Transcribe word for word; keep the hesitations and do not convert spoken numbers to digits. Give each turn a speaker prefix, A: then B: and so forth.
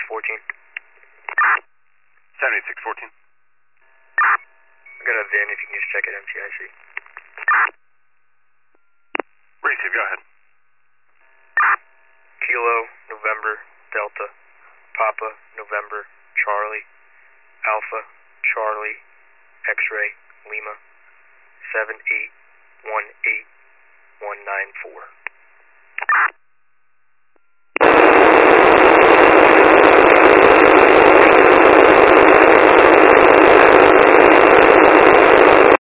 A: fourteen.
B: seventy-six fourteen.
A: I got a V I N if you can just check it, M T I C.
B: Receive, go ahead.
A: Kilo, November, Delta, Papa, November, Charlie, Alpha, Charlie, X-ray, Lima, seven eight one eight one nine four.